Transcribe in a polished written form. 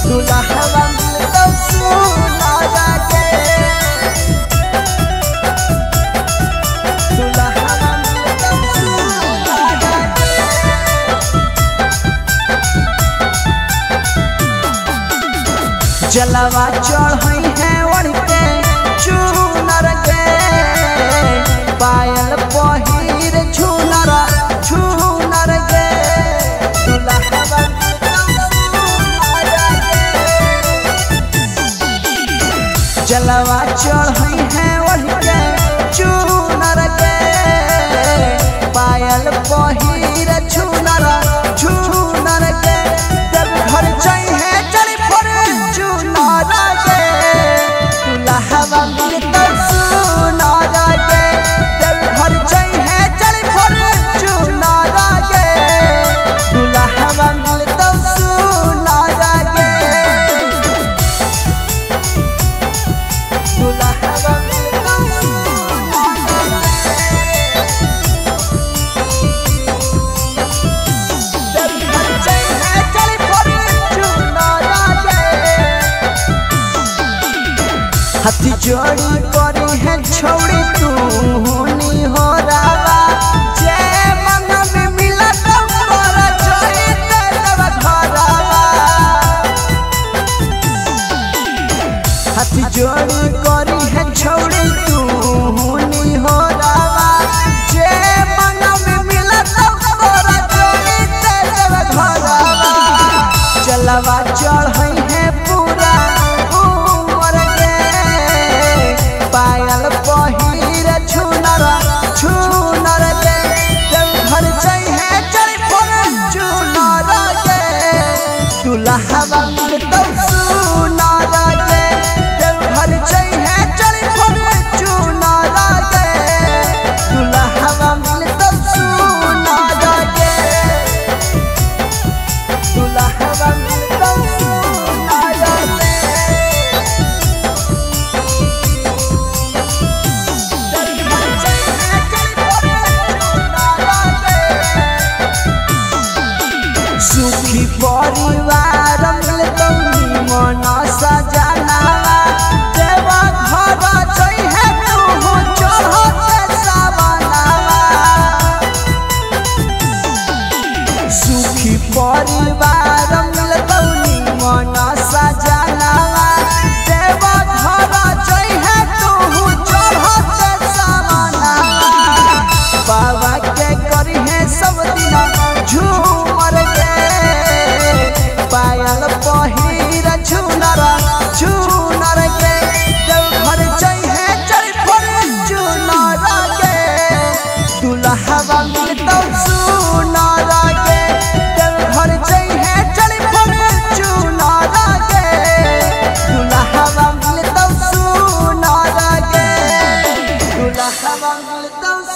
दुल्हवा मिलतौ सुनारा के दुल्हवा मिलतौ सुनारा के जलवा चढ़ई है ओढ़ के चुनर के पायल पहिर झुनर झुनर के दुल्हवा जलवा चढ़ई है ओढ़ के चुनर के पायल पहिर झुनर झुनर के जब घर चाहिए चली फर झुनर के दुल्हवा मिलतौ सुनारा के जब घर चाहिए चली फर झुनर के दुल्हवा मिलतौ सुनारा के दुल्हवा मिलतौ सुनारा जब घर चाहिए चली फर झुनर के हाथी जोड़ी करी है छोड़ी तू होनी हो रावा जे मन में मिला तो मोर जोड़ी तेरा घरवा हाथी जोड़ी करी है छोड़ी तू होनी हो रावा जे मन में मिला तो मोर जोड़ी तेरा घरवा जलवा चढ़ई है पूरा उमर के पायल पहिर झुनर झुनर के जब घर चाहिए चली फर झुनर के दुल्हवा मिलतौ सुनारा के जब घर चाहिए चली फर झुनर के दुल्हवा मिलतौ सुनारा के दुल्हवा मिलतौ सुनारा के सुखी परिवार मिलतौ निमन सजनावा देवा घर चाहिए तू चढ़त सावनावा सुखी परिवार मिलतौ निमन सजनावा देवा घर चाहिए तू चढ़त सावनावा बाबा के करी है सब दिन झूमर के पायल पहिर झुनर झुनर के जब घर चाहिए चल फर झुनर के दुल्हवा मिलतौ सुनारा के जब घर चाहिए चल फर झुनर के दुल्हवा मिलतौ सुनारा के दुल्हवा मिलतौ